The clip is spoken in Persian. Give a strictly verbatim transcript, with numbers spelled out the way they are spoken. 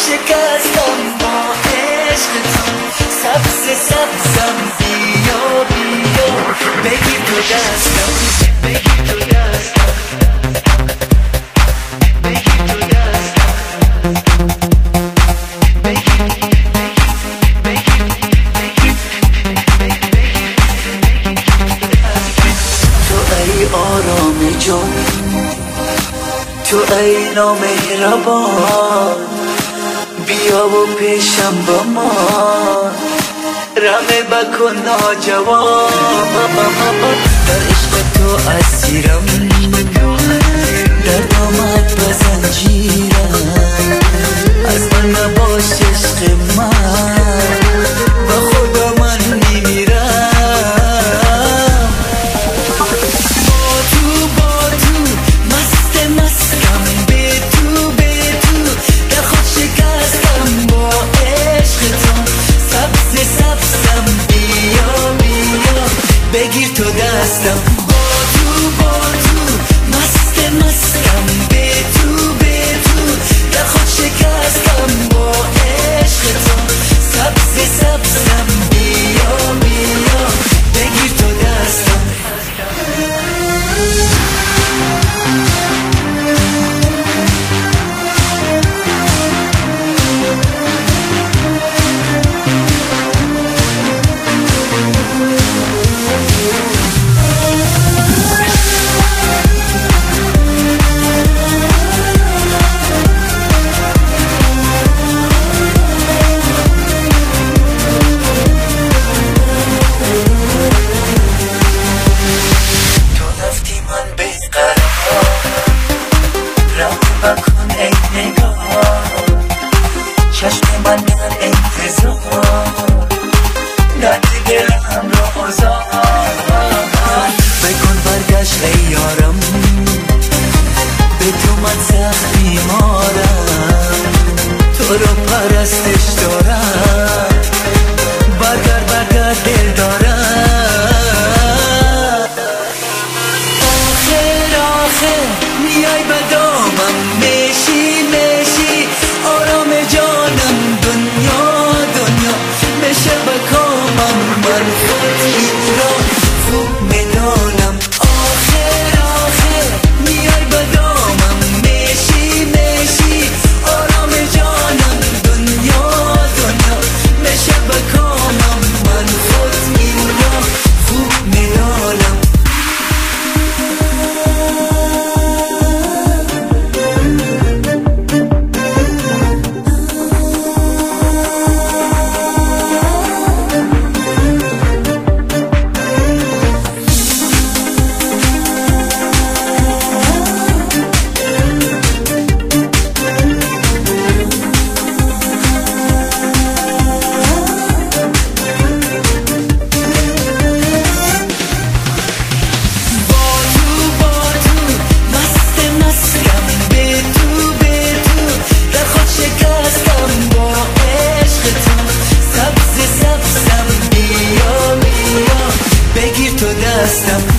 شکستم با عشق تو، سبز سبزم بیا بیا بگیر تو دستم، بگیر تو دستم، بگیر تو دستم، بگیر بگیر تو ای آرام جان، تو ای نامهربان، بیا و پیشم با ما رمه بکن ناجوان. در عشق تو اسیرم، در دامت و زنجیرم، از من نباش عشق من، با خدا من میمیرم. با تو با تو مست مستم، به تو به تو در خود شکستم با عشق تو، سبز سبزم بیا بیا بگیر تو دستم. با تو با تو مست مستم، به تو به تو در خود شکستم با عشق تو، سبز سبزم بیا بیا بگیر تو دستم. چشم من در انتظار، درد دلم را آزاد بکن، برگشت ای یارم، به تو من سخت بیمارم، تو رو پرستش دارم، برگرد برگرد دل دارم. آخر آخر میای به دامم، میشی میشی آرام جانم، دنیا دنیا بشه بکامم، من خود این را خوب میدانم. آخر آخر میای به دامم، میشی میشی آرام جانم، دنیا دنیا بشه بکامم، من خود این را خوب میدانم. Stop.